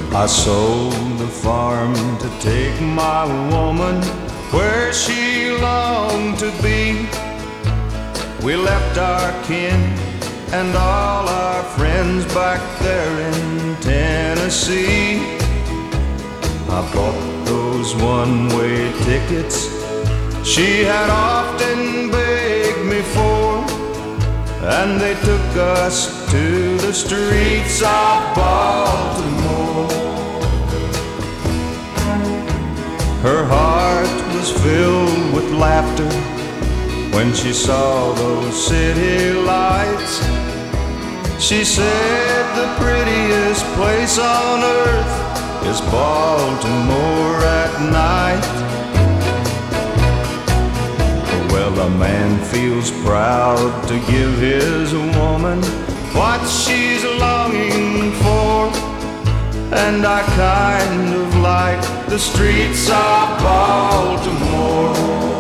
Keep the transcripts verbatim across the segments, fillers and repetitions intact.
I sold the farm to take my woman where she longed to be. We left our kin and all our friends back there in Tennessee. I bought those one-way tickets she had often begged me for, and they took us to the streets of Baltimore. Her heart was filled with laughter when she saw those city lights. She said the prettiest place on earth is Baltimore at night. Well, a man feels proud to give his woman what she's longing for, and I kind of like the streets of Baltimore.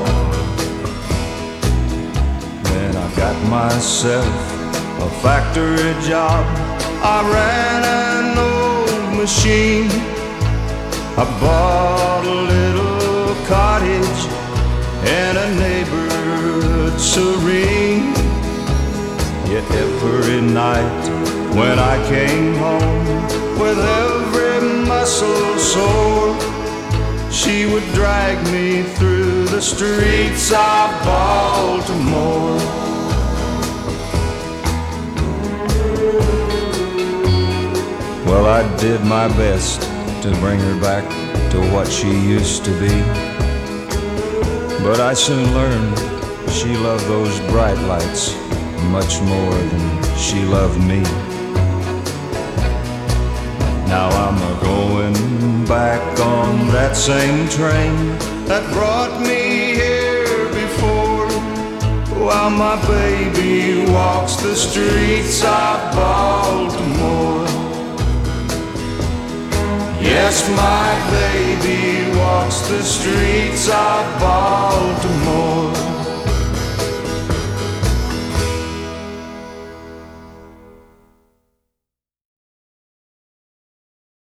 Then I got myself a factory job. I ran an old machine. I bought a little cottage in a neighborhood serene. Yet every night when I came home with every muscle sore, she would drag me through the streets of Baltimore. Well, I did my best to bring her back to what she used to be, but I soon learned she loved those bright lights much more than she loved me. Now I'm a-going back on that same train that brought me here before, while my baby walks the streets of Baltimore. Yes, my baby walks the streets of Baltimore.